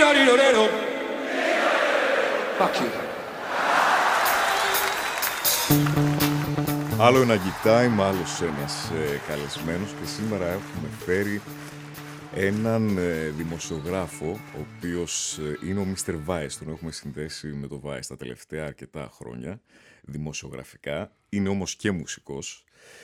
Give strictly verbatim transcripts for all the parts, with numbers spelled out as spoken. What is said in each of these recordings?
Fuck you. Άλλο ένα Geek Time, άλλος ένας ε, καλεσμένος και σήμερα έχουμε φέρει έναν ε, δημοσιογράφο ο οποίος ε, είναι ο μίστερ Vice. Τον έχουμε συνδέσει με το Vice τα τελευταία αρκετά χρόνια δημοσιογραφικά. Είναι όμως και μουσικός,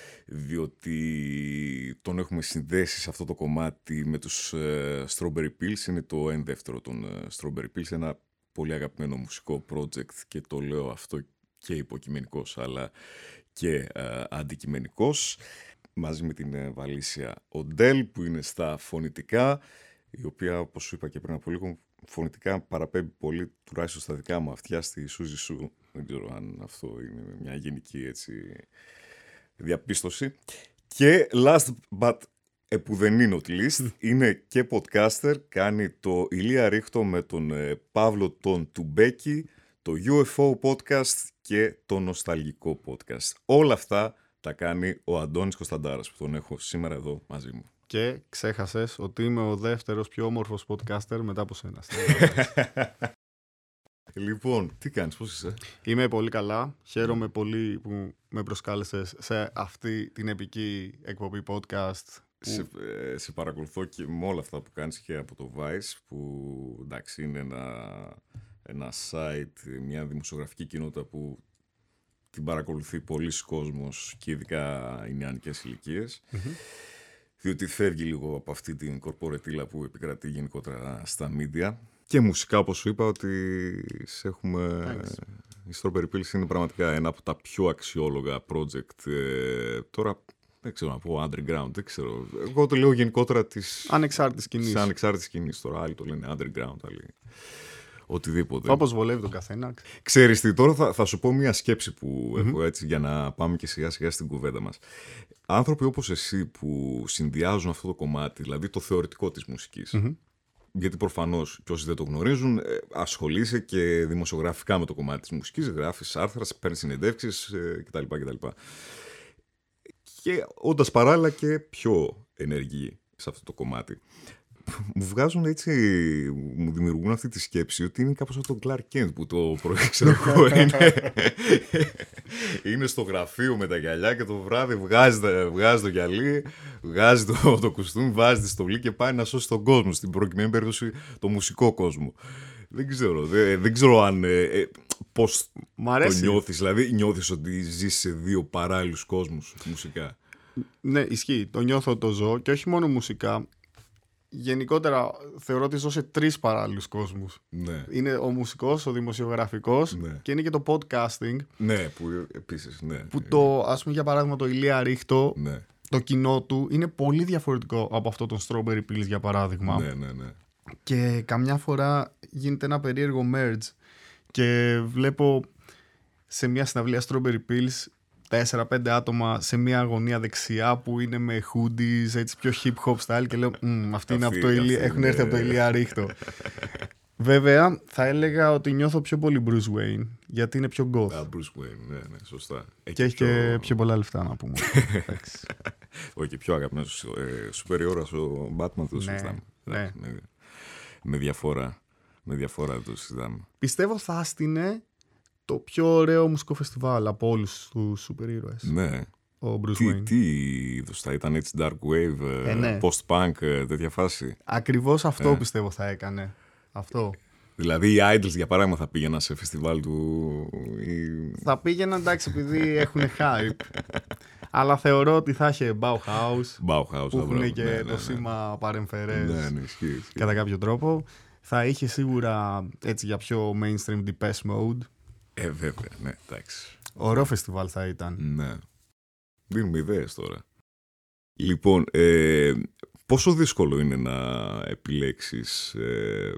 διότι τον έχουμε συνδέσει σε αυτό το κομμάτι με τους ε, Strawberry Pills. Είναι το εν δεύτερο των ε, Strawberry Pills, ένα πολύ αγαπημένο μουσικό project και το λέω αυτό και υποκειμενικός αλλά και ε, αντικειμενικός, μαζί με την ε, Βαλήσια Οντέλ που είναι στα φωνητικά, η οποία, όπως σου είπα και πριν από λίγο, φωνητικά παραπέμπει πολύ, τουλάχιστον στα δικά μου αυτιά, στη Σούζη Σου. Δεν ξέρω αν αυτό είναι μια γενική έτσι διαπίστωση. Και last but επουδεν είναι not least, είναι και podcaster, κάνει το Ηλία Ρίχτο με τον ε, Παύλο τον Τουμπέκη, το γιου εφ ο podcast και το νοσταλγικό podcast. Όλα αυτά τα κάνει ο Αντώνης Κωνσταντάρας που τον έχω σήμερα εδώ μαζί μου. Και ξέχασες ότι είμαι ο δεύτερος πιο όμορφος podcaster μετά από σένα. Λοιπόν, τι κάνεις, πώς είσαι? Είμαι πολύ καλά. Χαίρομαι πολύ που με προσκάλεσες σε αυτή την επική εκπομπή podcast. Που... Σε, ε, σε παρακολουθώ και με όλα αυτά που κάνεις και από το Vice, που εντάξει είναι ένα, ένα site, μια δημοσιογραφική κοινότητα που την παρακολουθεί πολλοί κόσμος και ειδικά οι νεανικές ηλικίες. Mm-hmm. Διότι φεύγει λίγο από αυτή την κορπορετήλα που επικρατεί γενικότερα στα media. Και μουσικά, όπως σου είπα, ότι σε έχουμε... Thanks. Η Strawberry Pills είναι πραγματικά ένα από τα πιο αξιόλογα project. Ε, τώρα, δεν ξέρω να πω underground, δεν ξέρω. Εγώ το λέω γενικότερα της... Ανεξάρτητης σκηνής. Της ανεξάρτητης σκηνής τώρα. Άλλοι το λένε underground, άλλοι... Οτιδήποτε. Όπως βολεύει το καθένα. Ξέρεις τι, τώρα θα, θα σου πω μια σκέψη που mm-hmm. έχω έτσι για να πάμε και σιγά σιγά στην κουβέντα μας. Άνθρωποι όπως εσύ που συνδυάζουν αυτό το κομμάτι, δηλαδή το θεωρητικό της μουσικής, mm-hmm. γιατί προφανώς και όσοι δεν το γνωρίζουν, ε, ασχολείσαι και δημοσιογραφικά με το κομμάτι της μουσικής, γράφεις άρθρα, παίρνεις συνεντεύξεις ε, κτλ, κτλ. Και όντας παράλληλα και πιο ενεργοί σε αυτό το κομμάτι. Μου βγάζουν έτσι, μου δημιουργούν αυτή τη σκέψη ότι είναι κάπως σαν τον Clark Kent που το πρωί, ξέρω εγώ, είναι, είναι στο γραφείο με τα γυαλιά και το βράδυ βγάζει, βγάζει το γυαλί, βγάζει το, το κουστούμι, βάζει τη στολή και πάει να σώσει τον κόσμο, στην προκειμένη περίπτωση το μουσικό κόσμο. Δεν ξέρω, δεν, δεν ξέρω αν, ε, πώς το νιώθεις, δηλαδή νιώθεις ότι ζεις σε δύο παράλληλους κόσμους μουσικά. Ναι, ισχύει, το νιώθω, το ζω και όχι μόνο μουσικά. Γενικότερα θεωρώ ότι ζω σε τρεις παράλληλους κόσμους. Ναι. Είναι ο μουσικός, ο δημοσιογραφικός, ναι. Και είναι και το podcasting. Ναι, που επίσης, ναι. Που το, ας πούμε για παράδειγμα το Ηλία Ρίχτο, ναι. Το κοινό του είναι πολύ διαφορετικό από αυτό των Strawberry Pills για παράδειγμα. Ναι, ναι, ναι. Και καμιά φορά γίνεται ένα περίεργο merge και βλέπω σε μια συναυλία Strawberry Pills τέσσερα πέντε άτομα σε μια γωνία δεξιά που είναι με hoodies, έτσι πιο hip hop style και λέω αυτοί είναι από το Ηλία, έχουν έρθει από το Ηλία Ρίχτο. Βέβαια θα έλεγα ότι νιώθω πιο πολύ Bruce Wayne γιατί είναι πιο goth. Α, Bruce Wayne, ναι, ναι, σωστά. Και έχει πιο... και πιο πολλά λεφτά να πούμε. Όχι, και πιο αγαπημένος σούπερ ήρωας ο Batman του συζητάμε. Ναι. Με διαφορά, με διαφορά το συζητάμε. Πιστεύω θα έστεινε το πιο ωραίο μουσικό φεστιβάλ από όλους τους σούπερ ήρωες. Ναι. Ο Bruce τι, Wayne. Τι είδος θα ήταν, έτσι dark wave, ε, ναι. post-punk, τέτοια φάση. Ακριβώς αυτό ε. πιστεύω θα έκανε. Αυτό. Δηλαδή οι Idols για παράδειγμα θα πήγαιναν σε φεστιβάλ του... Ή... Θα πήγαιναν εντάξει επειδή έχουν hype. Αλλά θεωρώ ότι θα είχε Bauhaus, Bauhaus που έχουν ναι, και ναι, το ναι, ναι. σήμα παρεμφερές ναι, ναι, ισχύει, ισχύει. κατά κάποιο τρόπο. Θα είχε σίγουρα έτσι για πιο mainstream Depeche Mode. Ε, βέβαια, ναι, εντάξει. Ωραίο φεστιβάλ θα ήταν. Ναι. Δίνουμε ιδέες τώρα. Λοιπόν, ε, πόσο δύσκολο είναι να επιλέξεις ε,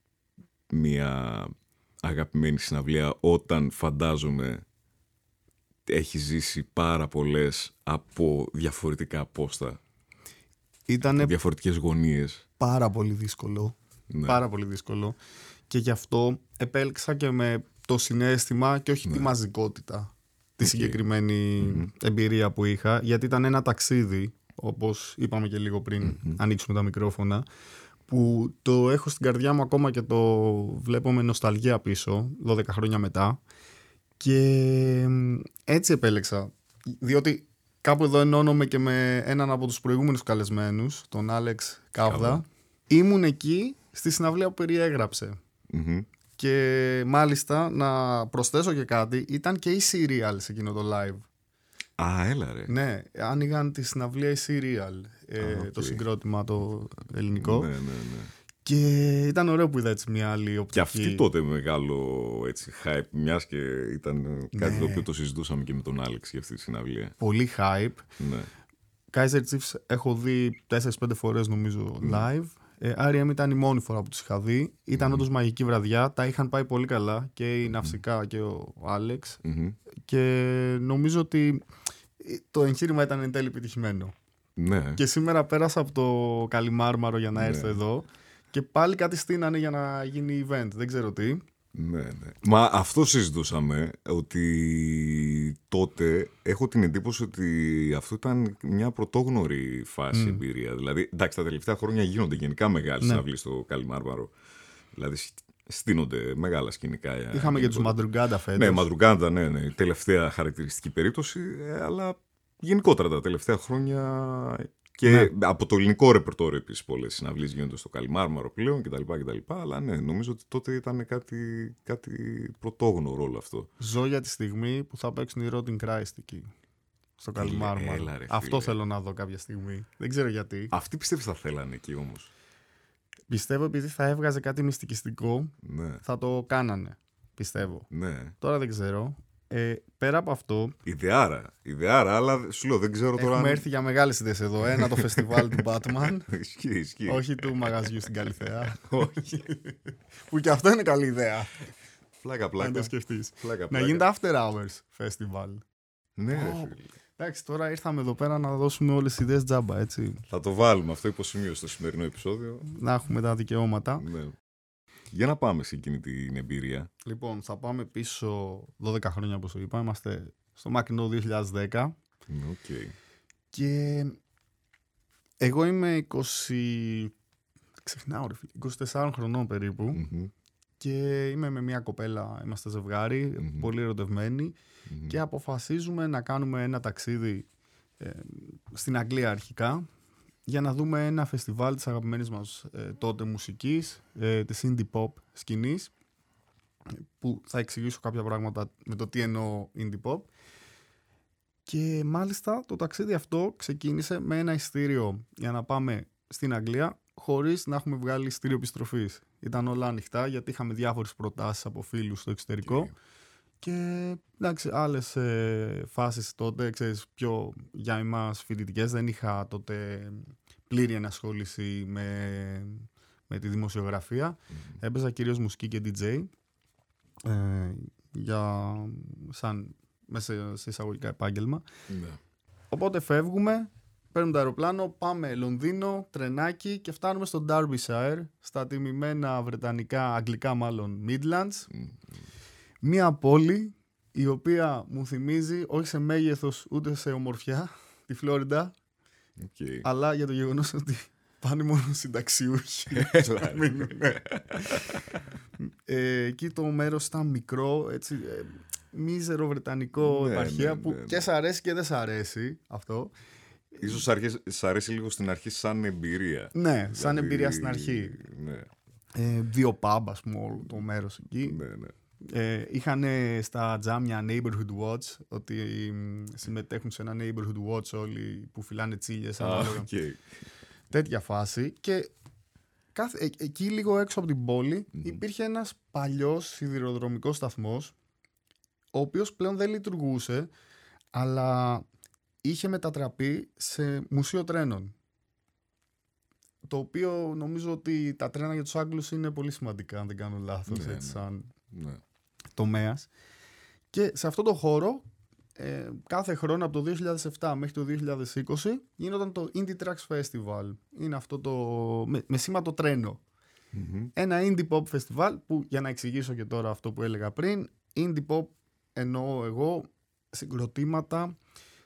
μια αγαπημένη συναυλία όταν φαντάζομαι έχει ζήσει πάρα πολλές από διαφορετικά πόστα, Ήτανε διαφορετικές γωνίες. Πάρα πολύ δύσκολο. Ναι. Πάρα πολύ δύσκολο. Και γι' αυτό επέλεξα και με το συναίσθημα και όχι ναι. τη μαζικότητα τη okay. συγκεκριμένη mm-hmm. εμπειρία που είχα, γιατί ήταν ένα ταξίδι, όπως είπαμε και λίγο πριν mm-hmm. ανοίξουμε τα μικρόφωνα, που το έχω στην καρδιά μου ακόμα και το βλέπω με νοσταλγία πίσω, δώδεκα χρόνια μετά. Και έτσι επέλεξα, διότι κάπου εδώ ενώνομαι και με έναν από τους προηγούμενους καλεσμένους, τον Άλεξ Κάβδα. Ήμουν εκεί στη συναυλία που περιέγραψε. Mm-hmm. Και μάλιστα να προσθέσω και κάτι, ήταν και η Serial σε εκείνο το live. Α, έλα ρε. Ναι, άνοιγαν τη συναυλία η Serial, ε, okay. το συγκρότημα το ελληνικό. Ναι, ναι, ναι. Και ήταν ωραίο που είδα έτσι μια άλλη οπτική. Και αυτή τότε μεγάλο έτσι, hype, μιας και ήταν κάτι ναι. το οποίο το συζητούσαμε και με τον Άλεξ για αυτή τη συναυλία. Πολύ hype. Ναι. Kaiser Chiefs έχω δει τέσσερις πέντε φορές νομίζω live. Mm. Ε, αρ εμ ήταν η μόνη φορά που τους είχα δει. Ήταν mm. όντως μαγική βραδιά. Τα είχαν πάει πολύ καλά και η Ναυσικά mm. και ο Άλεξ. Mm-hmm. Και νομίζω ότι το εγχείρημα ήταν εν τέλει επιτυχημένο. Ναι. Και σήμερα πέρασα από το Καλιμάρμαρο για να ναι. έρθω εδώ. Και πάλι κάτι στείνανε για να γίνει event. Δεν ξέρω τι. Ναι, ναι. Μα αυτό συζητούσαμε, ότι τότε έχω την εντύπωση ότι αυτό ήταν μια πρωτόγνωρη φάση mm. εμπειρία. Δηλαδή, εντάξει, τα τελευταία χρόνια γίνονται γενικά μεγάλες συναυλίες ναι. στο Καλιμάρμαρο. Δηλαδή, στείνονται μεγάλα σκηνικά. Είχαμε και τους Μαντρουγκάντα φέτος. Ναι, Μαντρουγκάντα, ναι, ναι. Τελευταία χαρακτηριστική περίπτωση, αλλά γενικότερα τα τελευταία χρόνια. Και ναι. από το ελληνικό ρεπερτόριο επίσης πολλές συναυλίες γίνονται στο Καλιμάρμαρο πλέον κτλ. κτλ. Αλλά ναι, νομίζω ότι τότε ήταν κάτι, κάτι πρωτόγνωρο όλο αυτό. Ζω για τη στιγμή που θα παίξουν οι Rotting Christ εκεί. Στο Καλιμάρμαρο. Έλα, ρε, αυτό θέλω να δω κάποια στιγμή. Δεν ξέρω γιατί. Αυτοί πιστεύεις θα θέλανε εκεί όμως? Πιστεύω επειδή θα έβγαζε κάτι μυστικιστικό, ναι. θα το κάνανε. Πιστεύω. Ναι. Τώρα δεν ξέρω. Ε, πέρα από αυτό. Ιδεάρα, ιδεάρα, αλλά σου λέω δεν ξέρω τώρα. Έχουμε αν... έρθει για μεγάλες ιδέες εδώ. Ένα το φεστιβάλ του Batman. Ισχύει, ισχύει. Όχι του μαγαζιού στην Καλυθέα. Όχι. Που και αυτό είναι καλή ιδέα. Πλάκα, πλάκα. Να το σκεφτείς. Πλάκα, πλάκα. Να γίνεται After Hours Festival. Ναι. Oh. Εντάξει, τώρα ήρθαμε εδώ πέρα να δώσουμε όλες τις ιδέες τζάμπα, έτσι. Θα το βάλουμε αυτό υποσημείωση στο σημερινό επεισόδιο. Να έχουμε τα δικαιώματα. Ναι. Για να πάμε σε εκείνη την εμπειρία. Λοιπόν, θα πάμε πίσω δώδεκα χρόνια όπως σου είπα. Είμαστε στο μακρινό δύο χιλιάδες δέκα. Okay. Και εγώ είμαι είκοσι... Ξεχνάω ρε φίλε. είκοσι τεσσάρων χρονών περίπου. Mm-hmm. Και είμαι με μια κοπέλα, είμαστε ζευγάρι, mm-hmm. πολύ ερωτευμένοι. Mm-hmm. Και αποφασίζουμε να κάνουμε ένα ταξίδι ε, στην Αγγλία αρχικά, για να δούμε ένα φεστιβάλ της αγαπημένης μας ε, τότε μουσικής, ε, της indie pop σκηνής, που θα εξηγήσω κάποια πράγματα με το τι εννοώ indie pop. Και μάλιστα το ταξίδι αυτό ξεκίνησε με ένα ειστήριο για να πάμε στην Αγγλία, χωρίς να έχουμε βγάλει ειστήριο επιστροφής. Ήταν όλα ανοιχτά, γιατί είχαμε διάφορες προτάσεις από φίλους στο εξωτερικό. Yeah. Και εντάξει, άλλες ε, φάσεις τότε, ξέρεις, πιο για εμάς φοιτητικές, δεν είχα τότε πλήρη ενασχόληση με, με τη δημοσιογραφία. Mm-hmm. Έπαιζα κυρίως μουσική και ντι τζέι, ε, για, σαν, μέσα σε εισαγωγικά επάγγελμα. Mm-hmm. Οπότε φεύγουμε, παίρνουμε το αεροπλάνο, πάμε Λονδίνο, τρενάκι και φτάνουμε στο Derbyshire, στα τιμημένα βρετανικά, αγγλικά μάλλον, Midlands. Mm-hmm. Μία πόλη η οποία μου θυμίζει όχι σε μέγεθος ούτε σε ομορφιά τη Φλόριντα, okay. αλλά για το γεγονός ότι πάνε μόνο συνταξιούχοι. ε, εκεί το μέρος ήταν μικρό, έτσι, ε, μίζερο βρετανικό επαρχία, ναι, ναι, που ναι, ναι. και σ' αρέσει και δεν σ' αρέσει αυτό. Ίσως αρχές, σ' αρέσει λίγο στην αρχή σαν εμπειρία. Ναι, δηλαδή, σαν εμπειρία στην αρχή. Ναι. Ε, δύο pub, ας πούμε, όλο το μέρος εκεί. Ναι, ναι. Ε, είχαν στα τζάμια neighborhood watch, ότι συμμετέχουν σε ένα neighborhood watch όλοι που φυλάνε τσίλιες, ah, okay. τέτοια φάση. Και κάθε, ε, εκεί λίγο έξω από την πόλη mm-hmm. υπήρχε ένας παλιός σιδηροδρομικός σταθμός, ο οποίος πλέον δεν λειτουργούσε, αλλά είχε μετατραπεί σε μουσείο τρένων. Το οποίο νομίζω ότι τα τρένα για τους Άγγλους είναι πολύ σημαντικά, αν δεν κάνω λάθος, ναι, έτσι, σαν ναι. τομέας. Και σε αυτό το χώρο, ε, κάθε χρόνο από το δύο χιλιάδες επτά μέχρι το δύο χιλιάδες είκοσι γίνονταν το Indie Tracks Festival. Είναι αυτό το, με, με σήμα το τρένο. Mm-hmm. Ένα Indie Pop Festival που, για να εξηγήσω και τώρα αυτό που έλεγα πριν, Indie Pop εννοώ εγώ συγκροτήματα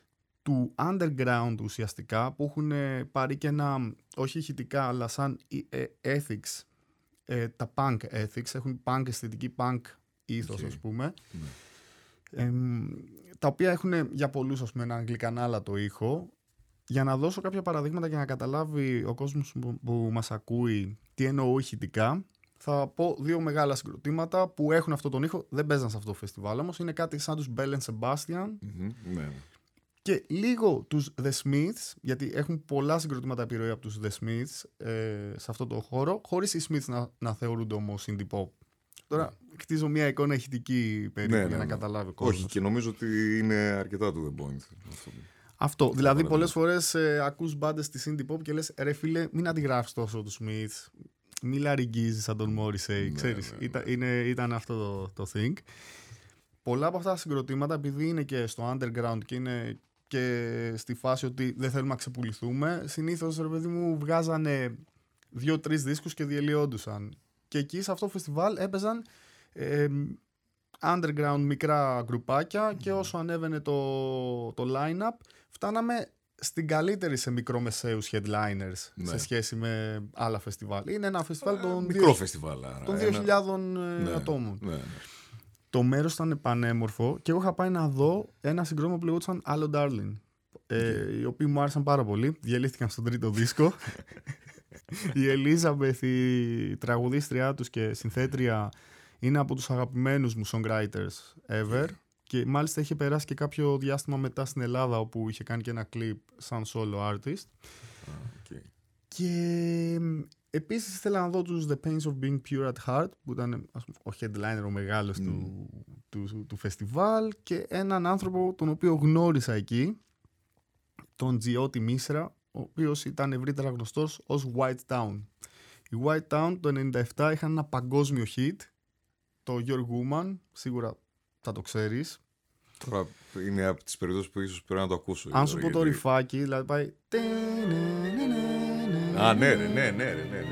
του underground ουσιαστικά, που έχουν πάρει και ένα, όχι ηχητικά, αλλά σαν ethics, ε, τα punk ethics, έχουν punk αισθητική, punk ήθος, okay. ας πούμε, mm. ε, τα οποία έχουν για πολλούς, ας πούμε, ένα αγγλικανάλατο ήχο. Για να δώσω κάποια παραδείγματα και να καταλάβει ο κόσμος που, που μας ακούει τι εννοώ ηχητικά, θα πω δύο μεγάλα συγκροτήματα που έχουν αυτό τον ήχο, δεν παίζαν σε αυτό το φεστιβάλ όμως, είναι κάτι σαν τους Bell and Sebastian mm-hmm, ναι. και λίγο τους The Smiths, γιατί έχουν πολλά συγκροτήματα επιρροή από τους The Smiths ε, σε αυτό το χώρο, χωρίς οι Smiths να, να θεωρούνται όμως indie pop. Τώρα yeah. χτίζω μια εικόνα ηχητική περίπου ναι, ναι, για να ναι. καταλάβει ο κόσμος. Όχι, και νομίζω ότι είναι αρκετά to the point. Αυτό, αυτό. Δηλαδή πολλές φορές ε, ακούς μπάντες της indie pop και λες ρε φίλε μην αντιγράφεις τόσο τους Smiths, μη λαριγγίζεις σαν τον Morrissey, ξέρεις, ναι, ναι, ναι. Ήταν, είναι, ήταν αυτό το, το thing. Πολλά από αυτά τα συγκροτήματα, επειδή είναι και στο underground και είναι και στη φάση ότι δεν θέλουμε να ξεπουληθούμε, συνήθως ρε παιδί μου βγάζανε δύο-τρεις δίσκους και διελειόντουσαν. Και εκεί σε αυτό το φεστιβάλ έπαιζαν ε, underground μικρά γκρουπάκια και όσο ανέβαινε το, το line-up φτάναμε στην καλύτερη σε μικρομεσαίους headliners ναι. σε σχέση με άλλα φεστιβάλ. Είναι ένα φεστιβάλ ε, των, μικρό δύο, φεστιβάλ, άρα. των δύο χιλιάδων ναι, ατόμων. Ναι, ναι. Το μέρος ήταν πανέμορφο και εγώ είχα πάει να δω ένα συγκρότημα που λεγόταν Hello Darling. Ε, οι οποίοι μου άρεσαν πάρα πολύ. Διαλύθηκαν στον τρίτο δίσκο. Η Ελίζαμπεθ, η τραγουδίστριά τους και συνθέτρια, είναι από τους αγαπημένους μου songwriters ever. Και μάλιστα είχε περάσει και κάποιο διάστημα μετά στην Ελλάδα όπου είχε κάνει και ένα κλιπ σαν solo artist. Okay. Και επίσης ήθελα να δω τους The Pains of Being Pure at Heart που ήταν ας πούμε, ο headliner ο μεγάλος mm. του, του, του φεστιβάλ και έναν άνθρωπο τον οποίο γνώρισα εκεί, τον Τζιώτη Μίσρα, ο οποίος ήταν ευρύτερα γνωστός ως White Town. Οι White Town το ενενήντα επτά είχαν ένα παγκόσμιο hit, το Your Woman, σίγουρα θα το ξέρεις. Τώρα είναι από τις περιόδους που ίσως πρέπει να το ακούσω. Αν σου πω το ρυφάκι, δηλαδή πάει... Α, ναι, ναι, ναι, ναι, ναι, ναι,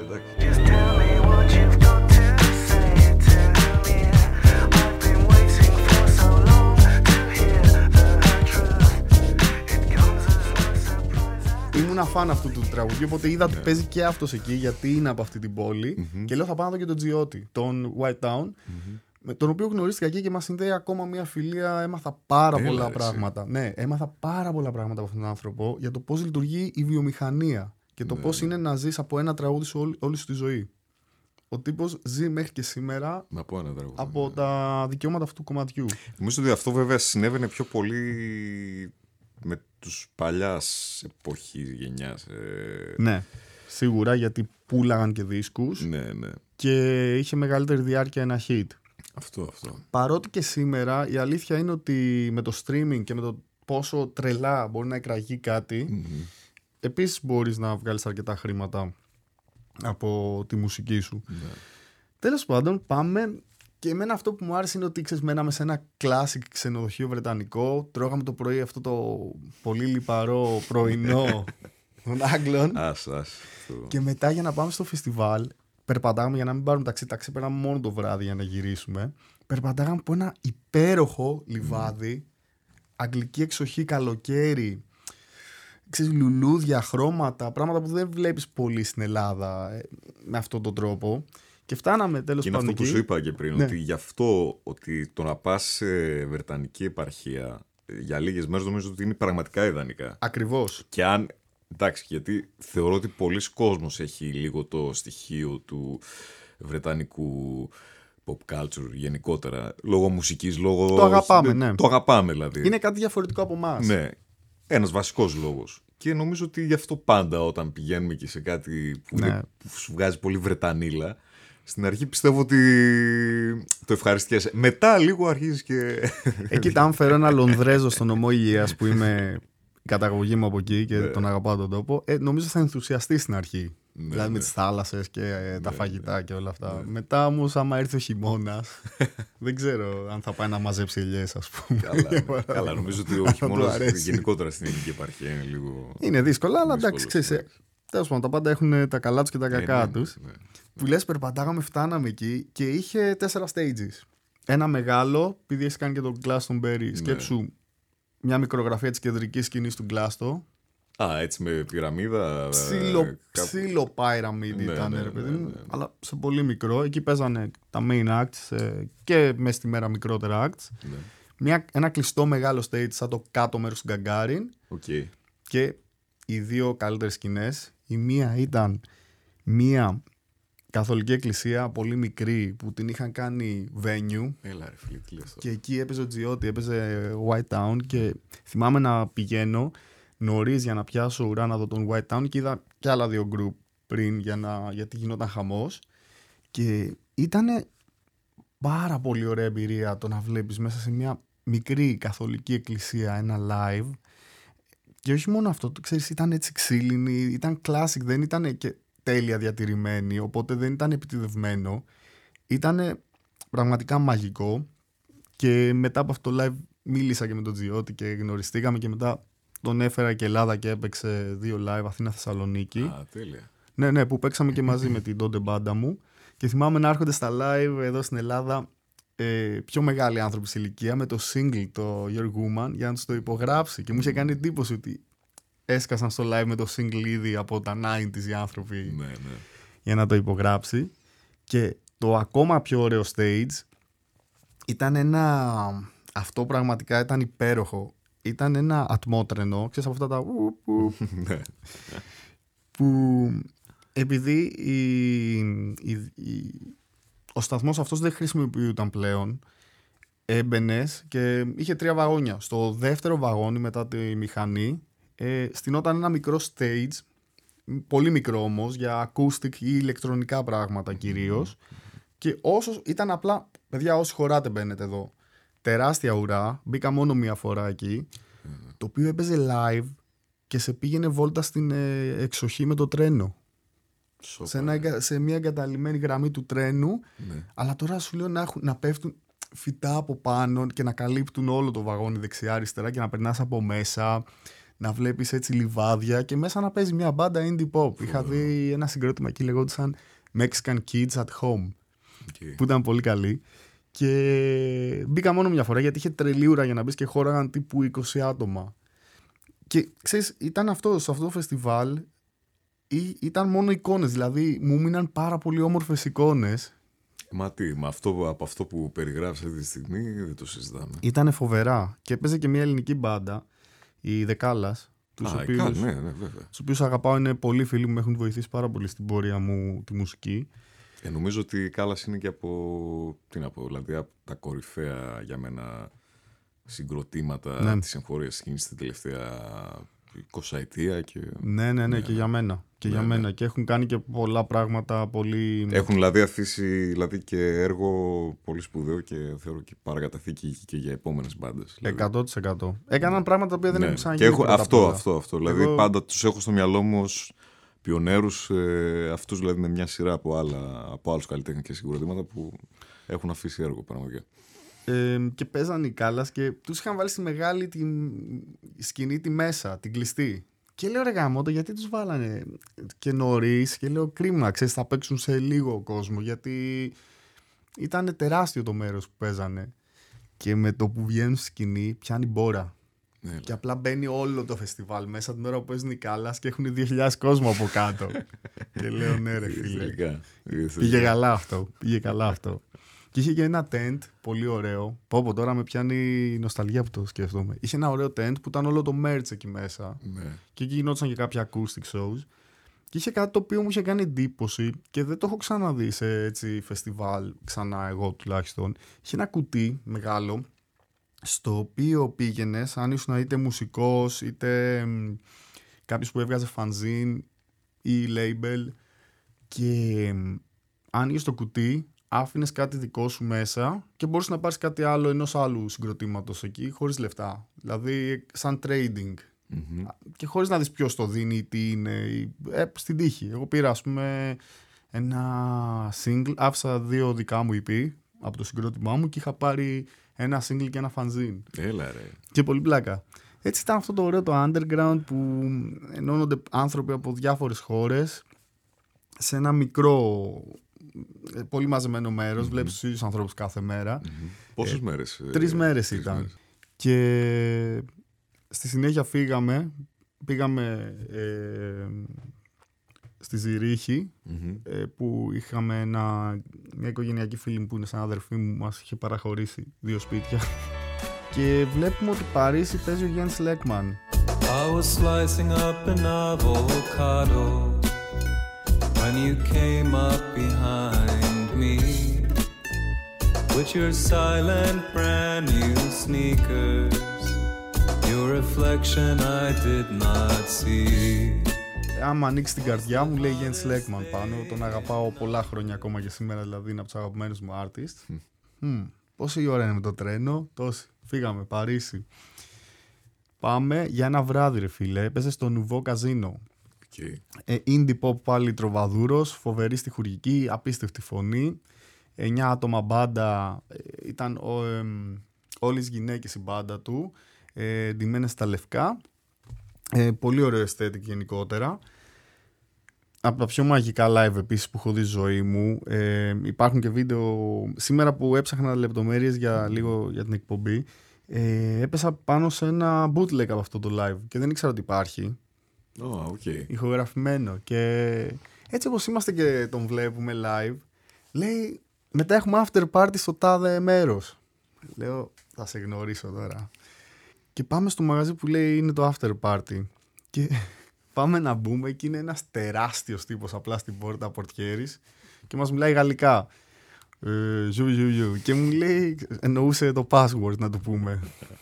Ήμουν φαν αυτού του τραγουδιού, οπότε είδα ότι παίζει και αυτός εκεί, γιατί είναι από αυτή την πόλη. Και λέω θα πάω να δω και τον Τζιώτη, τον White Town. Με τον οποίο γνωρίστηκα εκεί και μας συνδέει ακόμα μια φιλία. Έμαθα πάρα Έλα, πολλά εσύ. πράγματα. Ναι, έμαθα πάρα πολλά πράγματα από αυτόν τον άνθρωπο για το πώς λειτουργεί η βιομηχανία και το ναι, πώς ναι. είναι να ζεις από ένα τραγούδι σε όλη, όλη σου τη ζωή. Ο τύπος ζει μέχρι και σήμερα από, ένα τραγούδι, από ναι. τα δικαιώματα αυτού του κομματιού. Νομίζω ότι αυτό βέβαια συνέβαινε πιο πολύ με τους παλιάς εποχής γενιάς. Ε... Ναι, σίγουρα γιατί πούλαγαν και δίσκους ναι, ναι. και είχε μεγαλύτερη διάρκεια ένα hit. Αυτό, αυτό. Παρότι και σήμερα η αλήθεια είναι ότι με το streaming και με το πόσο τρελά μπορεί να εκραγεί κάτι, mm-hmm. επίσης μπορείς να βγάλεις αρκετά χρήματα από τη μουσική σου. Mm-hmm. Τέλος πάντων, πάμε. Και εμένα αυτό που μου άρεσε είναι ότι ξέρεις, μέναμε σε ένα classic ξενοδοχείο βρετανικό. Τρώγαμε το πρωί αυτό το πολύ λιπαρό πρωινό των Άγγλων. Ας, ας. Και μετά για να πάμε στο φεστιβάλ, περπατάγαμε για να μην πάρουμε ταξί. Ταξί πέραμε μόνο το βράδυ για να γυρίσουμε. Περπατάγαμε από ένα υπέροχο λιβάδι, mm. αγγλική εξοχή, καλοκαίρι, ξέρεις, λουλούδια, χρώματα, πράγματα που δεν βλέπεις πολύ στην Ελλάδα ε, με αυτόν τον τρόπο. Και φτάναμε τέλος πάντων. Είναι αυτό που σου είπα και πριν, ναι. ότι γι' αυτό ότι το να πας σε βρετανική επαρχία για λίγες μέρες νομίζω ότι είναι πραγματικά ιδανικά. Ακριβώς. Και αν. Εντάξει, γιατί θεωρώ ότι πολλοί κόσμος έχει λίγο το στοιχείο του βρετανικού pop culture γενικότερα. Λόγω μουσικής, λόγω. Το αγαπάμε, ναι. Το αγαπάμε δηλαδή. Είναι κάτι διαφορετικό από εμάς. Ναι. Ένας βασικός λόγος. Και νομίζω ότι γι' αυτό πάντα όταν πηγαίνουμε και σε κάτι που, ναι. είναι, που σου βγάζει πολύ βρετανίλα, στην αρχή πιστεύω ότι το ευχαριστιέσαι. Μετά λίγο αρχίζεις και. Ε, κοίτα, αν φέρω ένα Λονδρέζο στον νομό Ηλίας που είμαι η καταγωγή μου από εκεί και ναι. τον αγαπάω τον τόπο, ε, νομίζω θα ενθουσιαστεί στην αρχή. Ναι, δηλαδή ναι. με τις θάλασσες και ε, τα ναι, φαγητά ναι. και όλα αυτά. Ναι. Μετά όμως, άμα έρθει ο χειμώνας, δεν ξέρω αν θα πάει να μαζέψει ελιές, ας πούμε. Καλά, ναι. Καλά, νομίζω ότι ο χειμώνας γενικότερα στην ελληνική επαρχία είναι λίγο. Είναι δύσκολο, αλλά εντάξει, ξέρεις. Τέλος πάντων, τα πάντα έχουν τα καλά τους και τα κακά ναι, ναι, τους. Ναι, ναι. Που λες, περπατάγαμε, φτάναμε εκεί και είχε τέσσερα stages. Ένα μεγάλο, επειδή έχει κάνει και τον Glastonbury, ναι. σκέψου μια μικρογραφία της κεντρικής σκηνής του Γκλάστο. Α, έτσι με πυραμίδα. Ψήλο, κάπου... ψήλο pyramid ναι, ήταν, ναι, ρε παιδί ναι, μου, ναι, ναι. αλλά σε πολύ μικρό. Εκεί παίζανε τα main acts ε, και μέσα στη μέρα μικρότερα acts. Ναι. Μια, ένα κλειστό μεγάλο stage σαν το κάτω μέρος του Γκαγκάριν. Okay. Και οι δύο καλύτερες σκηνές. Η μία ήταν μια καθολική εκκλησία πολύ μικρή που την είχαν κάνει venue. Έλα ρε φίλε, τι λες. Και εκεί έπαιζε ο Τζιώτη, έπαιζε White Town και θυμάμαι να πηγαίνω νωρίς για να πιάσω ουρά να δω τον White Town και είδα και άλλα δύο group πριν για να, γιατί γινόταν χαμός και ήταν πάρα πολύ ωραία εμπειρία το να βλέπεις μέσα σε μια μικρή καθολική εκκλησία ένα live και όχι μόνο αυτό, το ξέρεις, ήταν έτσι ξύλινη, ήταν classic, δεν ήταν και τέλεια διατηρημένη, οπότε δεν ήταν επιτηδευμένο, ήταν πραγματικά μαγικό και μετά από αυτό το live μίλησα και με τον Τζιώτη και γνωριστήκαμε και μετά τον έφερα και Ελλάδα και έπαιξε δύο live Αθήνα-Θεσσαλονίκη. Α, τέλεια. Ναι, ναι, που παίξαμε και μαζί με την τότε μπάντα μου και θυμάμαι να έρχονται στα live εδώ στην Ελλάδα ε, πιο μεγάλοι άνθρωποι σε ηλικία με το single, το Your Woman, για να τους το υπογράψει και μου είχε κάνει εντύπωση ότι έσκασαν στο live με το single ήδη από τα ενενήντα οι άνθρωποι Ναι, ναι. για να το υπογράψει. Και το ακόμα πιο ωραίο stage ήταν ένα... Αυτό πραγματικά ήταν υπέροχο. Ήταν ένα ατμότρενο, ξέρεις από αυτά τα... που επειδή η, η, η, ο σταθμός αυτός δεν χρησιμοποιούταν πλέον, έμπαινες και είχε τρία βαγόνια. Στο δεύτερο βαγόνι μετά τη μηχανή ε, στηνόταν ένα μικρό stage, πολύ μικρό όμως, για acoustic ή ηλεκτρονικά πράγματα κυρίως. Και όσο ήταν απλά, παιδιά, όσοι χωράτε μπαίνετε εδώ, τεράστια ουρά, μπήκα μόνο μία φορά εκεί, το οποίο έπαιζε live και σε πήγαινε βόλτα στην ε, εξοχή με το τρένο. Σοπα, σε, ένα, σε μια εγκαταλειμμένη γραμμή του τρένου, ναι. Αλλά τώρα σου λέω να, έχουν, να πέφτουν φυτά από πάνω και να καλύπτουν όλο το βαγόνι δεξιά-αριστερά και να περνάς από μέσα, να βλέπεις έτσι λιβάδια και μέσα να παίζει μια μπάντα indie pop. Είχα δει ένα συγκρότημα εκεί λεγόντουσαν Mexican Kids at Home, Okay. που ήταν πολύ καλή. Και μπήκα μόνο μια φορά γιατί είχε τρελή ουρά για να μπεις και χώραγαν τύπου είκοσι άτομα. Και ξέρεις, ήταν αυτό, σε αυτό το φεστιβάλ ή, ήταν μόνο εικόνες, δηλαδή μου μείναν πάρα πολύ όμορφες εικόνες. Μα τι, μα αυτό, από αυτό που περιγράφεις αυτή τη στιγμή δεν το συζητάμε. Ήτανε φοβερά και έπαιζε και μια ελληνική μπάντα, η Δεκάλας, τους Α, οποίους, κάλ, ναι, ναι, βέβαια. τους οποίους αγαπάω, είναι πολλοί φίλοι μου, με έχουν βοηθήσει πάρα πολύ στην πορεία μου τη μουσική. Ε, νομίζω ότι η Κάλλας είναι και από, τι να πω, δηλαδή από τα κορυφαία για μένα συγκροτήματα Ναι. της εγχώριας σκηνής την τελευταία εικοσαετία. Και... Ναι, ναι, ναι, ναι, και ναι. για μένα. Και Ναι, για ναι. μένα. Και έχουν κάνει και πολλά πράγματα πολύ... Έχουν δηλαδή αφήσει δηλαδή, και έργο πολύ σπουδαίο και θεωρώ και παρακαταθήκη και για επόμενες μπάντες. Δηλαδή. εκατό τοις εκατό. Έκαναν πράγματα τα οποία δεν Ναι. έχουν Και ξαναγίνει. έχω, πρώτα απ' αυτό, όλα. αυτό, αυτό. Δηλαδή Εγώ- πάντα τους έχω στο μυαλό μου ως πιονέρους, ε, αυτούς δηλαδή με μια σειρά από, άλλα, από άλλους καλλιτέχνες και συγκροτήματα που έχουν αφήσει έργο πραγματικά. Ε, και παίζαν οι Κάλλας και τους είχαν βάλει στη μεγάλη τη σκηνή τη μέσα, την κλειστή. Και λέω ρε γαμώτο, γιατί τους βάλανε και νωρίς και λέω κρίμα, ξέρεις, θα παίξουν σε λίγο κόσμο γιατί ήταν τεράστιο το μέρος που παίζανε. Και με το που βγαίνουν στη σκηνή πιάνει μπόρα. Ναι, Και απλά μπαίνει όλο το φεστιβάλ μέσα την ώρα που παίζουν οι Κάλλας και έχουν δύο χιλιάδες κόσμο από κάτω. Και λέω ναι ρε φίλε. τελικά. Πήγε καλά αυτό. Πήγε καλά αυτό. Και είχε και ένα tent πολύ ωραίο. Πω πω τώρα με πιάνει η νοσταλγία που το σκέφτομαι. Είχε ένα ωραίο tent που ήταν όλο το merch εκεί μέσα. Ναι. Και εκεί γινόντουσαν και κάποια acoustic shows. Και είχε κάτι το οποίο μου είχε κάνει εντύπωση και δεν το έχω ξαναδεί σε έτσι φεστιβάλ ξανά εγώ τουλάχιστον. Είχε ένα κουτί μεγάλο στο οποίο πήγαινες αν ήσουν είτε μουσικός είτε μ, κάποιος που έβγαζε fanzine ή label και μ, άνοιγες το κουτί, άφηνες κάτι δικό σου μέσα και μπορείς να πάρεις κάτι άλλο ενός άλλου συγκροτήματος εκεί χωρίς λεφτά. Δηλαδή σαν trading. Μμμ. Και χωρίς να δεις ποιος το δίνει ή τι είναι. ή- Ε, στην τύχη. Εγώ πήρα ας πούμε ένα single, άφησα δύο δικά μου ι πι από το συγκρότημά μου και είχα πάρει ένα single και ένα fanzine. Έλα ρε. Και πολύ πλάκα. Έτσι ήταν αυτό το ωραίο το underground που ενώνονται άνθρωποι από διάφορες χώρες σε ένα μικρό, ε, πολύ μαζεμένο μέρος. Βλέπεις τους ίδιους ανθρώπους κάθε μέρα. Πόσες μέρες. ε, Τρεις μέρες τρεις ήταν. μέρες. Και στη συνέχεια φύγαμε, πήγαμε ε, στη Ζηρίχη, Mm-hmm. ε, που είχαμε ένα, μια οικογενειακή φίλη μου που είναι σαν αδερφή μου, μας είχε παραχωρήσει δύο σπίτια. Και βλέπουμε ότι Παρίσι παίζει ο Γιάννης Λέκμαν. I was slicing up an avocado when you came up behind me with your silent brand new sneakers, your reflection I did not see. Άμα ανοίξει την καρδιά μου, λέει Γιάννης Λέκμαν πάνω. Τον αγαπάω πολλά χρόνια ακόμα και σήμερα, δηλαδή είναι από τους αγαπημένους μου artists. Mm. Πόση ώρα είναι με το τρένο? Τόση. Φύγαμε, Παρίσι. Πάμε για ένα βράδυ, ρε φίλε. Έπαιζε στο Νουβό Καζίνο. Okay. Ε, indie pop πάλι τροβαδούρος, φοβερή στιχουργική, απίστευτη φωνή. Εννιά άτομα μπάντα, ε, ήταν ο, ε, όλες γυναίκες η μπάντα του, ε, ντυμένες στα λευκά. Ε, πολύ ωραίο aesthetic γενικότερα. Από τα πιο μαγικά live επίσης που έχω δει στη ζωή μου. Ε, υπάρχουν και βίντεο. Σήμερα που έψαχνα λεπτομέρειες για λίγο για την εκπομπή, ε, έπεσα πάνω σε ένα bootleg από αυτό το live και δεν ήξερα ότι υπάρχει. Oh, okay. Ηχογραφημένο. Και έτσι όπως είμαστε και τον βλέπουμε live, λέει μετά έχουμε after party στο τάδε μέρος. Λέω θα σε γνωρίσω τώρα. Και πάμε στο μαγαζί που λέει είναι το after party. Και πάμε να μπούμε και είναι ένας τεράστιος τύπος απλά στην πόρτα, πορτιέρης, και μας μιλάει γαλλικά. Ε, ζου, ζου, ζου. Και μου λέει, εννοούσε το password να το πούμε.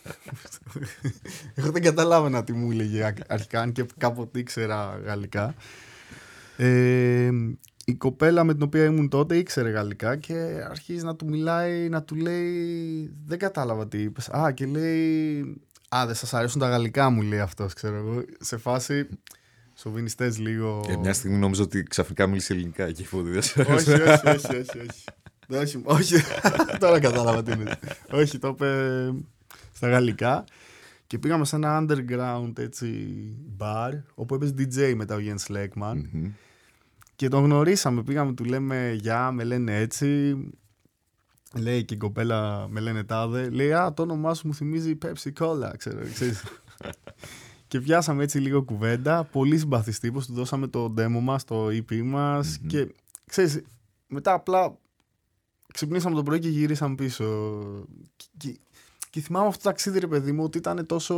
Εγώ δεν καταλάβαινα τι μου έλεγε αρχικά, αν και κάποτε ήξερα γαλλικά. Ε, η κοπέλα με την οποία ήμουν τότε ήξερε γαλλικά και αρχίζει να του μιλάει, να του λέει, δεν κατάλαβα τι είπες. Α, και λέει, α, δεν σας αρέσουν τα γαλλικά, μου λέει αυτός, ξέρω εγώ. Σε φάση σοβινιστές λίγο. Και μια στιγμή νόμιζα ότι ξαφνικά μίλησε ελληνικά εκεί φώτη. όχι, όχι, όχι, όχι, όχι. όχι, όχι. Τώρα κατάλαβα τι είναι. Όχι, το είπε στα γαλλικά. Και πήγαμε σε ένα underground έτσι bar, όπου έπαιζε ντι τζέι μετά ο Γιάννης Λέκμαν. Mm-hmm. Και τον γνωρίσαμε, πήγαμε, του λέμε γεια, με λένε έτσι. Λέει και η κοπέλα, με λένε τάδε. Λέει, α, το όνομά σου μου θυμίζει Pepsi Cola, ξέρω, ξέρεις. Και πιάσαμε έτσι λίγο κουβέντα. Πολύ συμπαθής τύπος, του δώσαμε το demo μας, το ι πι μας. Mm-hmm. Και ξέρεις, μετά απλά ξυπνήσαμε το πρωί και γυρίσαμε πίσω. Και, και, και θυμάμαι αυτό το ταξίδι, ρε παιδί μου, ότι ήταν τόσο.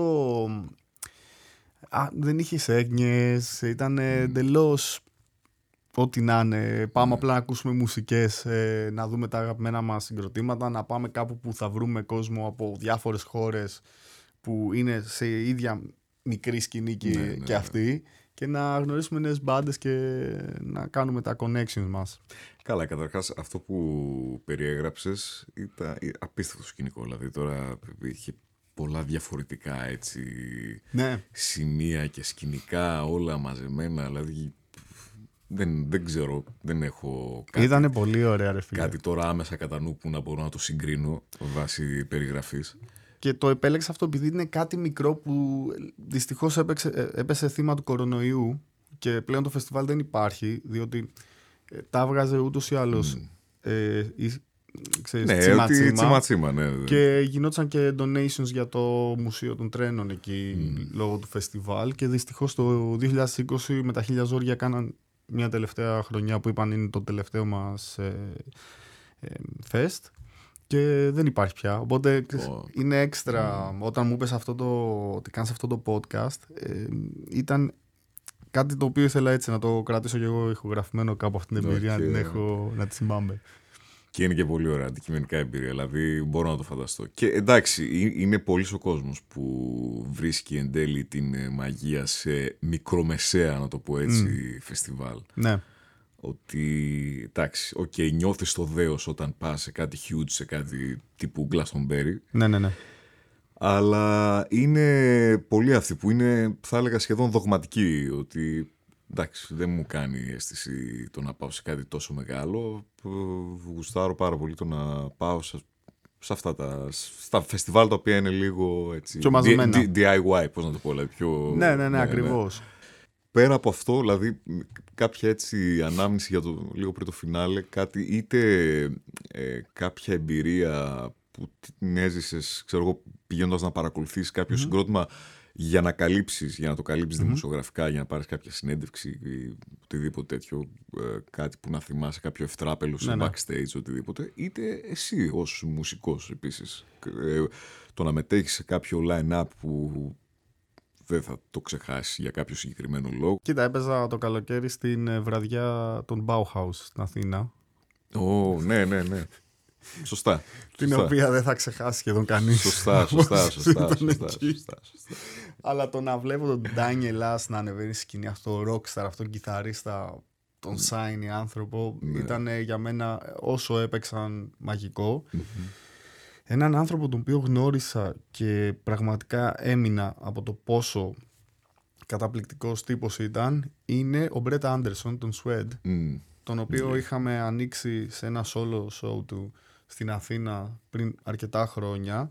Α, δεν είχε έγνοιες, ήταν mm. εντελώς ό,τι να είναι. Πάμε mm. απλά να ακούσουμε μουσικές, ε, να δούμε τα αγαπημένα μας συγκροτήματα, να πάμε κάπου που θα βρούμε κόσμο από διάφορες χώρες που είναι σε ίδια μικρή σκηνή και, ναι, ναι, και αυτή, και να γνωρίσουμε νέες μπάντες και να κάνουμε τα connections μας. Καλά, καταρχάς αυτό που περιέγραψες ήταν απίστευτο σκηνικό. Δηλαδή τώρα είχε πολλά διαφορετικά έτσι, ναι, σημεία και σκηνικά όλα μαζεμένα. Δηλαδή δεν, δεν ξέρω, δεν έχω κάτι. Ήτανε πολύ ωραία, ρε φίλε. Κάτι τώρα άμεσα κατά νου που να μπορώ να το συγκρίνω βάσει περιγραφής. Και το επέλεξα αυτό επειδή είναι κάτι μικρό που δυστυχώς έπαιξε, έπεσε θύμα του κορονοϊού και πλέον το φεστιβάλ δεν υπάρχει, διότι ε, τα βγάζε ούτως ή άλλως mm. ε, ξέρεις, ναι, τσίμα, ότι τσίμα, τσίμα, τσίμα, ναι, ναι. Και γινόταν και donations για το Μουσείο των Τρένων εκεί mm. λόγω του φεστιβάλ, και δυστυχώς το δύο χιλιάδες είκοσι με τα χίλια ζόρια κάναν μια τελευταία χρονιά που είπαν είναι το τελευταίο μας ε, ε, fest. Και δεν υπάρχει πια. Οπότε oh. είναι έξτρα. Mm. Όταν μου είπες αυτό το, ότι κάνεις αυτό το podcast, ε, ήταν κάτι το οποίο ήθελα έτσι να το κρατήσω και εγώ ηχογραφημένο κάπου αυτή την εμπειρία, okay. να την έχω, να τη θυμάμαι. Και είναι και πολύ ωραία αντικειμενικά εμπειρία. Δηλαδή μπορώ να το φανταστώ. Και εντάξει, είναι πολύς ο κόσμος που βρίσκει εν τέλει την μαγεία σε μικρομεσαία, να το πω έτσι, mm. φεστιβάλ. Ναι. Ότι εντάξει, οκ, okay, νιώθεις το δέος όταν πας σε κάτι huge, σε κάτι τύπου Glastonbury. Ναι, ναι, ναι. Αλλά είναι πολλοί αυτοί που είναι, θα έλεγα, σχεδόν δογματικοί. Ότι εντάξει, δεν μου κάνει αίσθηση το να πάω σε κάτι τόσο μεγάλο. Γουστάρω πάρα πολύ το να πάω σε, σε αυτά τα στα φεστιβάλ τα οποία είναι λίγο έτσι, πιο μαζεμένα. ντι άι βάι, πώς να το πω, δηλαδή, πιο, ναι, ναι, ναι, ναι, ακριβώς. Ναι. Πέρα από αυτό, δηλαδή, κάποια έτσι ανάμνηση για το λίγο πριν το φινάλε, κάτι είτε ε, κάποια εμπειρία που την έζησες, ξέρω εγώ, πηγαίνοντας να παρακολουθείς κάποιο mm-hmm. συγκρότημα, για να καλύψεις, για να το καλύψεις mm-hmm. δημοσιογραφικά, για να πάρεις κάποια συνέντευξη ή οτιδήποτε τέτοιο, ε, κάτι που να θυμάσαι, κάποιο ευτράπελο σε ναι, backstage, ναι. οτιδήποτε, είτε εσύ ως μουσικός επίσης. Ε, το να μετέχεις σε κάποιο line-up που δεν θα το ξεχάσεις για κάποιο συγκεκριμένο λόγο. Κοίτα, έπαιζα το καλοκαίρι στην βραδιά των Bauhaus στην Αθήνα. Ω, oh, ναι, ναι, ναι. Σωστά. Την σωστά. οποία δεν θα ξεχάσει σχεδόν κανείς. Σωστά, σωστά, σωστά, σωστά, σωστά, σωστά. Αλλά το να βλέπω τον Daniel Last να ανεβαίνει στη σκηνή, αυτό το rockstar, αυτόν τον κιθαρίστα, τον shiny άνθρωπο, ναι. ήταν για μένα όσο έπαιξαν μαγικό. Mm-hmm. Έναν άνθρωπο τον οποίο γνώρισα και πραγματικά έμεινα από το πόσο καταπληκτικός τύπος ήταν, είναι ο Brett Anderson, τον Swed, mm. τον οποίο yeah. είχαμε ανοίξει σε ένα solo show του στην Αθήνα πριν αρκετά χρόνια,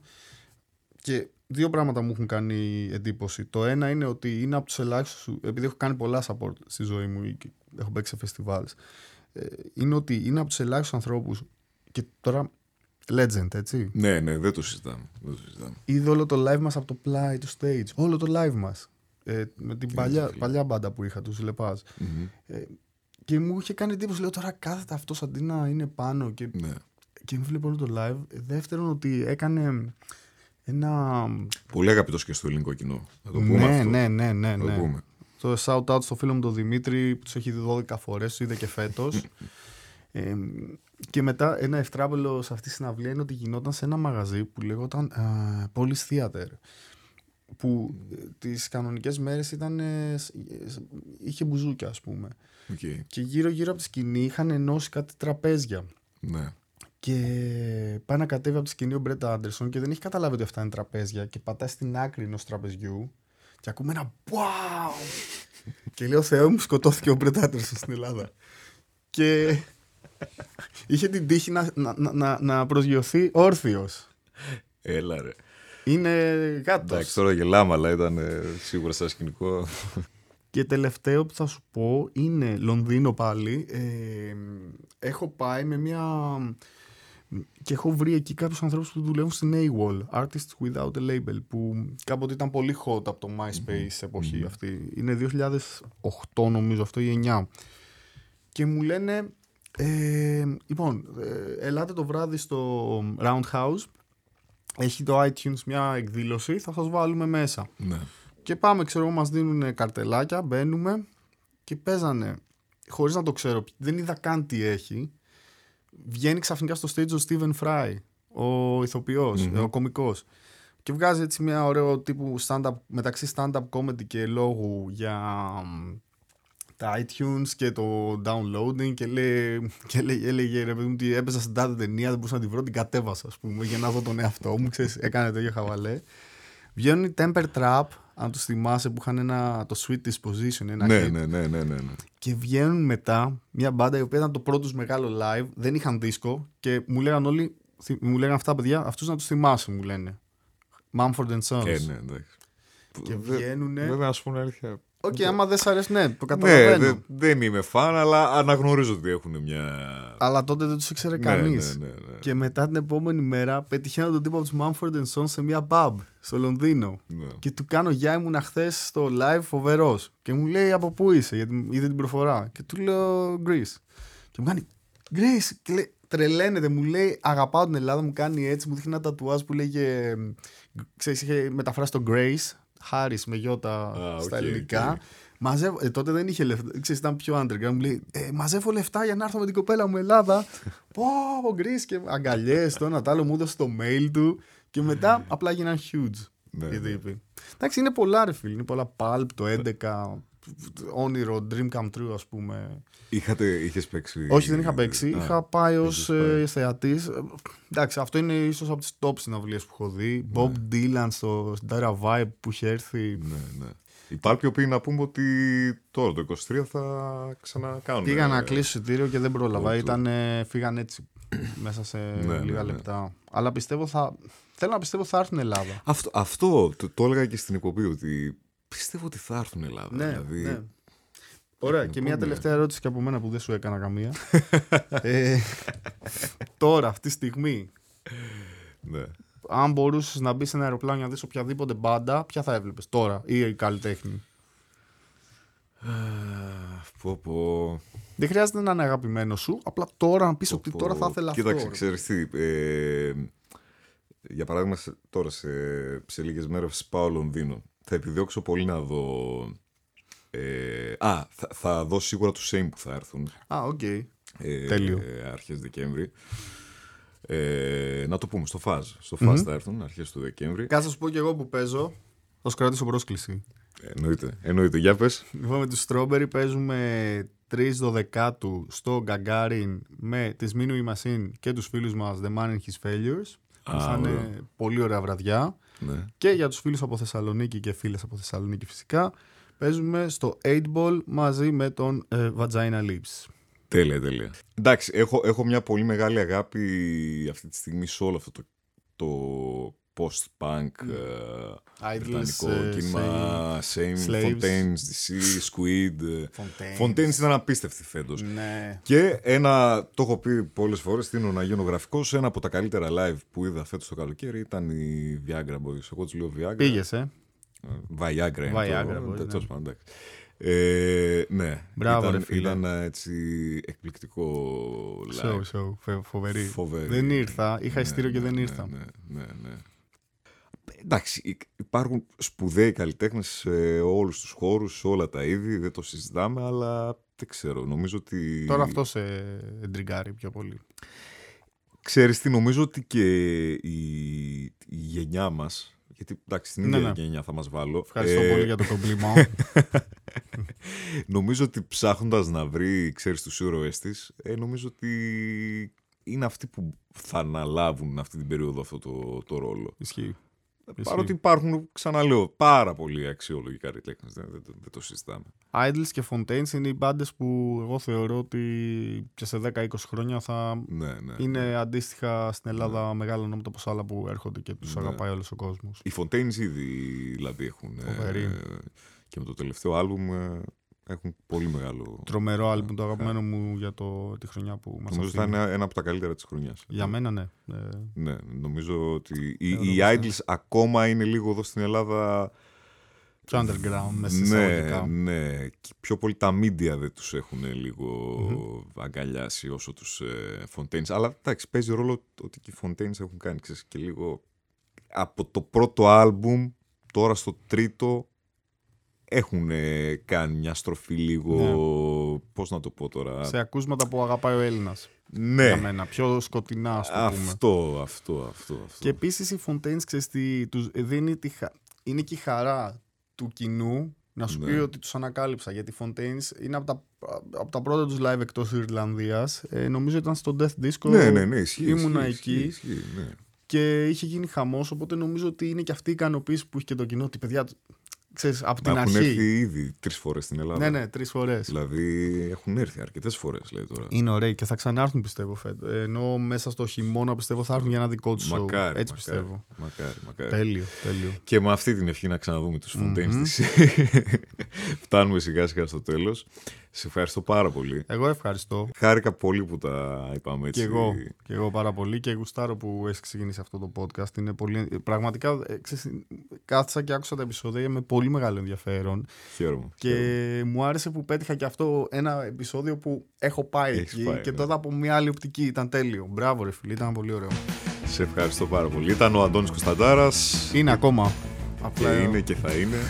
και δύο πράγματα μου έχουν κάνει εντύπωση. Το ένα είναι ότι είναι από τους ελάχιστους, επειδή έχω κάνει πολλά support στη ζωή μου και έχω παίξει σε festivals, είναι ότι είναι από τους ελάχιστους ανθρώπους, και τώρα legend, έτσι. Ναι, ναι, δεν το συζητάμε. Δεν το συζητάμε. Είδε όλο το live μας από το play του stage, όλο το live μας, ε, με την παλιά, παλιά μπάντα που είχα, τους Λεπάς. Mm-hmm. Ε, και μου είχε κάνει εντύπωση, λέω τώρα κάθεται αυτός αντί να είναι πάνω και, ναι. και μου βλέπει όλο το live. Δεύτερον, ότι έκανε ένα... πολύ αγαπητός και στο ελληνικό κοινό. Να το πούμε ναι, αυτό. Ναι, ναι, ναι, ναι. Το πούμε. Το shout out στο φίλο μου τον Δημήτρη, που τους έχει δει δώδεκα φορές, τους είδε και φέτος. ε, και μετά ένα ευτράπελο σε αυτή τη συναυλία είναι ότι γινόταν σε ένα μαγαζί που λεγόταν uh, Police Theater, που τις κανονικές μέρες ήταν, ε, είχε μπουζούκια, ας πούμε. Okay. Και γύρω γύρω από τη σκηνή είχαν ενώσει κάτι τραπέζια. Ναι. Και πάει να κατέβει από τη σκηνή ο Μπρετ Άντερσον και δεν έχει καταλάβει ότι αυτά είναι τραπέζια, και πατάει στην άκρη ενός τραπεζιού και ακούμε ένα wow! Και λέω, Θεέ μου, σκοτώθηκε ο Μπρετ Άντερσον στην Ελλάδα. Και είχε την τύχη να, να, να, να προσγειωθεί όρθιος. Έλα ρε. Είναι γάτος. Εντάξει, τώρα γελάμε, αλλά ήταν ε, σίγουρα σαν σκηνικό. Και τελευταίο που θα σου πω είναι Λονδίνο πάλι. Ε, έχω πάει με μια... και έχω βρει εκεί κάποιους ανθρώπους που δουλεύουν στην έι-Wall, Artists Without a Label, που κάποτε ήταν πολύ hot από το MySpace mm-hmm. εποχή mm-hmm. αυτή. Είναι δύο χιλιάδες οκτώ νομίζω αυτό, ή εννιά. Και μου λένε, ε, λοιπόν, ε, ελάτε το βράδυ στο Roundhouse, έχει το iTunes μια εκδήλωση, θα σας βάλουμε μέσα. Ναι. Και πάμε, ξέρω εγώ, μας δίνουν καρτελάκια, μπαίνουμε και παίζανε, χωρίς να το ξέρω, δεν είδα καν τι έχει. Βγαίνει ξαφνικά στο stage ο Stephen Fry, ο ηθοποιός, mm-hmm. ο κωμικός, και βγάζει έτσι μια ωραίο τύπου stand-up, μεταξύ stand-up comedy και λόγου για τα iTunes και το downloading, και, λέει, και λέει, έλεγε ρε παιδί μου ότι έπαιζα στην τάδε ταινία, δεν μπορούσα να τη βρω, την κατέβασα, ας πούμε, για να δω τον εαυτό μου, ξέρεις, έκανε τέτοιο χαβαλέ. Βγαίνουν οι Temper Trap, αν τους θυμάσαι, που είχαν ένα, το Sweet Disposition, ένα ναι, hit. Ναι, ναι, ναι, ναι, ναι. Και βγαίνουν μετά μια μπάντα η οποία ήταν το πρώτο τους μεγάλο live, δεν είχαν δίσκο, και μου λέγαν όλοι, μου λέγαν αυτά παιδιά, αυτούς να τους θυμάσαι, μου λένε. Mumford and Sons. Ε, ναι, εντάξει. Και βγαίνουνε. Βέβαια, να σου πω αλήθεια. Οκ, okay, άμα δεν σ' αρέσει, ναι, το καταλαβαίνω. Ναι, δε, δεν είμαι φαν, αλλά αναγνωρίζω ότι έχουν μια... Αλλά τότε δεν τους ήξερε ναι, κανείς. Ναι, ναι, ναι. Και μετά την επόμενη μέρα πετυχαίνω τον τύπο από τους Mumford and Sons σε μια pub στο Λονδίνο. Ναι. Και του κάνω, γεια, ήμουνα χθες στο live φοβερός. Και μου λέει, από πού είσαι, γιατί είδε την προφορά. Και του λέω, Greece. Και μου κάνει, Greece. Και λέει, τρελαίνεται, μου λέει, αγαπάω την Ελλάδα, μου κάνει έτσι, μου δείχνει ένα τατουάζ που λέγε, ξέρεις, είχε μεταφράσει το Grace, Χάρις με γιώτα ah, στα okay, ελληνικά. Okay. Μαζεύω, ε, τότε δεν είχε λεφτά, ξέρεις, ήταν πιο underground. Μου λέει, ε, μαζεύω λεφτά για να έρθω με την κοπέλα μου Ελλάδα. Πω, από Greece, και αγκαλιές, το ένα τ' άλλο, μου έδωσε το mail του. Και μετά απλά γίναν huge. Ναι, ναι. Εντάξει, είναι πολλά ρε φίλοι, είναι πολλά. Pulp, το έντεκα, όνειρο, dream come true, ας πούμε. Είχατε, είχες παίξει? Όχι, δεν είχα παίξει. Α, είχα πάει ως ε, θεατής. Εντάξει, αυτό είναι ίσως από τις top συναυλίες που έχω δει. Ναι. Bob Dylan στο Dara Vibe που είχε έρθει. Ναι, ναι. Υπάρχει οποίοι να πούμε ότι τώρα το είκοσι τρία θα ξανακάνουν. Πήγα να κλείσω εισιτήριο και δεν πρόλαβα. Ήταν, φύγαν έτσι μέσα σε ναι, λίγα ναι, λεπτά. Ναι. Αλλά πιστεύω θα... θέλω να πιστεύω θα έρθουν Ελλάδα. Αυτό, αυτό το, το έλεγα και στην εκπομπή, ότι πιστεύω ότι θα έρθουν Ελλάδα. Ναι, δηλαδή... ναι. Ωραία, και μια τελευταία ερώτηση και από μένα που δεν σου έκανα καμία. ε, τώρα, αυτή τη στιγμή, ναι. αν μπορούσες να μπεις σε ένα αεροπλάνο για να δεις οποιαδήποτε μπάντα, ποια θα έβλεπες τώρα ή η καλλιτέχνη? Πω, πω. Δεν χρειάζεται να είναι αγαπημένο σου, απλά τώρα να πεις ότι τώρα θα ήθελα αυτό. Κοίταξε, ξέρεις τι. Ε, για παράδειγμα, τώρα σε, σε λίγες μέρες πάω Λονδίνο. Θα επιδιώξω πολύ να δω. Ε, α, θα, θα δω σίγουρα τους Same που θα έρθουν. Α, οκ. Okay. Ε, Τέλειο. Ε, αρχές Δεκέμβρη. Ε, να το πούμε, στο Fuzz. Στο Fuzz mm-hmm. θα έρθουν αρχές του Δεκέμβρη. Κάτσε να σου πω και εγώ που παίζω. Θα σου κρατήσω πρόσκληση. Εννοείται, εννοείται. Για πες. Λοιπόν, με τους Strawberry παίζουμε τρεις Δωδεκάτου στο Gagarin με τη Minui Machine και τους φίλους μας The Man and His Failures. Α, θα είναι ωραία. πολύ ωραία βραδιά. Ναι. Και για τους φίλους από Θεσσαλονίκη και φίλες από Θεσσαλονίκη φυσικά, παίζουμε στο eight ball μαζί με τον ε, Vagina Lips. Τέλεια, τέλεια. Εντάξει, έχω, έχω μια πολύ μεγάλη αγάπη αυτή τη στιγμή σε όλο αυτό το, το post-punk uh, βρετανικό uh, κίνημα. Same, Fontaines, ντι σι, Squid. Fontaines ήταν απίστευτη φέτος. Ναι. Και ένα, το έχω πει πολλές φορές, στείνω να γίνω γραφικός, ένα από τα καλύτερα live που είδα φέτος το καλοκαίρι ήταν η Viagra Boys. Εγώ τους λέω Viagra. Πήγες, ε. Viagra είναι Viagra το, Boys, τέλος πάντων, ε, ναι, μπράβο, ήταν, ρε φίλε. ήταν έτσι εκπληκτικό live. Show, show, φοβερή. Φοβερή. Δεν ήρθα, είχα ναι, ειστήριο και ναι, δεν ναι, ήρθα. Ναι, ναι, ναι. Εντάξει, υπάρχουν σπουδαίοι καλλιτέχνες σε όλους τους χώρους, σε όλα τα είδη, δεν το συζητάμε, αλλά δεν ξέρω, νομίζω ότι... Τώρα αυτό σε εντριγκάρει πιο πολύ. Ξέρεις τι, νομίζω ότι και η, η γενιά μας, γιατί εντάξει, στην ίδια ναι, ναι. γενιά θα μας βάλω. Ευχαριστώ ε... πολύ για το κομπλιμό. Νομίζω ότι ψάχνοντας να βρει, ξέρεις, τους ήρωες της, ε, νομίζω ότι είναι αυτοί που θα αναλάβουν αυτή την περίοδο αυτό το, το ρόλο. Ισχύει. Παρότι υπάρχουν, ξαναλέω, πάρα πολλοί αξιόλογοι καλλιτέχνες, δεν, δεν, δεν το συζητάμε. Idols και Fontaines είναι οι μπάντες που εγώ θεωρώ ότι και σε δέκα είκοσι χρόνια θα ναι, ναι, είναι ναι. αντίστοιχα στην Ελλάδα ναι. μεγάλα ονόματα όπως άλλα που έρχονται και τους ναι. αγαπάει όλος ο κόσμος. Οι Fontaines ήδη δηλαδή έχουν ε, και με το τελευταίο άλμπουμ ε, έχουν πολύ μεγάλο... Τρομερό άλμπουμ, yeah. το αγαπημένο yeah. μου για το, τη χρονιά που μας νομίζω θα είναι ένα από τα καλύτερα της χρονιάς. Για μένα ναι. Ναι, νομίζω ότι οι, οι Idols ακόμα είναι λίγο εδώ στην Ελλάδα... Πιο underground, μέσα σε ναι, εισαγωγικά. Ναι, και πιο πολύ τα media δεν τους έχουν λίγο mm-hmm. αγκαλιάσει όσο τους ε, Fontaines. Αλλά εντάξει, παίζει ρόλο ότι και οι Fontaines έχουν κάνει, ξέρεις, και λίγο... Από το πρώτο άλμπουμ, τώρα στο τρίτο... Έχουν ε, κάνει μια στροφή λίγο, ναι. πώς να το πω τώρα... Σε ακούσματα που αγαπάει ο Έλληνας. Ναι. Για μένα, πιο σκοτεινά, ας το πούμε. Αυτό, αυτό, αυτό, αυτό. Και επίσης οι Fontaines, ξέρεις τι, τους δίνει τη χα... είναι και η χαρά του κοινού να σου ναι. πει ότι τους ανακάλυψα. Γιατί οι Fontaines είναι από τα, από τα πρώτα τους live εκτός Ιρλανδίας. Ε, νομίζω ήταν στο Death Disco. Ναι, ναι, ναι, ισχύει, ήμουνα ισχύει, εκεί. Ισχύει, ισχύει, ναι. Και είχε γίνει χαμός, οπότε νομίζω ότι είναι και αυτή η ικανοποίηση που έχει και το κοινό. Ότι παιδιά... Ξέρεις, από την έχουν αρχή. έρθει ήδη τρεις φορές στην Ελλάδα. Ναι, ναι, τρεις φορές. Δηλαδή έχουν έρθει αρκετές φορές, λέει τώρα. Είναι ωραίοι και θα ξανάρθουν, πιστεύω, φέτος. Ενώ μέσα στο χειμώνα, πιστεύω, θα έρθουν για ένα δικό του show. Μακάρι, έτσι μακάρι, πιστεύω. Μακάρι, μακάρι. Τέλειο, τέλειο. Και με αυτή την ευχή να ξαναδούμε τους Fontaines. Mm-hmm. Φτάνουμε σιγά σιγά στο τέλος. Σε ευχαριστώ πάρα πολύ. Εγώ ευχαριστώ. Χάρηκα πολύ που τα είπαμε έτσι. Και εγώ, και εγώ πάρα πολύ και γουστάρω που έχει ξεκινήσει αυτό το podcast. Είναι πολύ... Πραγματικά ξέρεις, κάθισα και άκουσα τα επεισόδια με πολύ μεγάλο ενδιαφέρον. Χαίρομαι. Και χαίρομαι. μου άρεσε που πέτυχα και αυτό ένα επεισόδιο που έχω πάει Έχεις εκεί πάει, και ναι. τότε από μια άλλη οπτική. Ήταν τέλειο. Μπράβο, ρε φίλε, ήταν πολύ ωραίο. Σε ευχαριστώ πάρα πολύ. Ήταν ο Αντώνης Κωνσταντάρας. Είναι ακόμα. Και Απλά... είναι και θα είναι.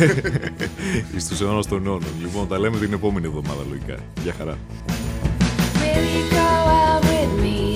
Εις τους αιώνας των αιώνων. Λοιπόν, τα λέμε την επόμενη εβδομάδα λογικά. Γεια χαρά. Will you go out with me?